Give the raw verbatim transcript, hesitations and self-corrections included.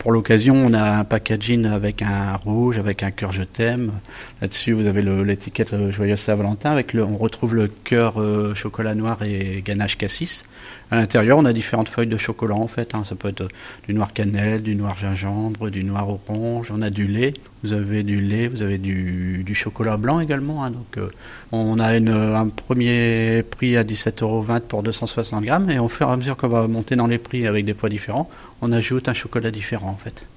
pour l'occasion, on a un packaging avec un rouge, avec un cœur je t'aime. Là-dessus, vous avez le- l'étiquette euh, Joyeux Saint-Valentin. Avec le, on retrouve le cœur euh, chocolat noir et ganache cassis. À l'intérieur, on a différentes feuilles de chocolat en fait, hein. Ça peut être du noir cannelle, du noir gingembre, du noir orange. On a du lait. Vous avez du lait, vous avez du, du chocolat blanc également, hein. Donc, euh, on a une, un premier prix à dix-sept euros vingt pour deux cent soixante grammes. Et au fur et à mesure qu'on va monter dans les prix avec des poids différents, on ajoute un chocolat différent en fait.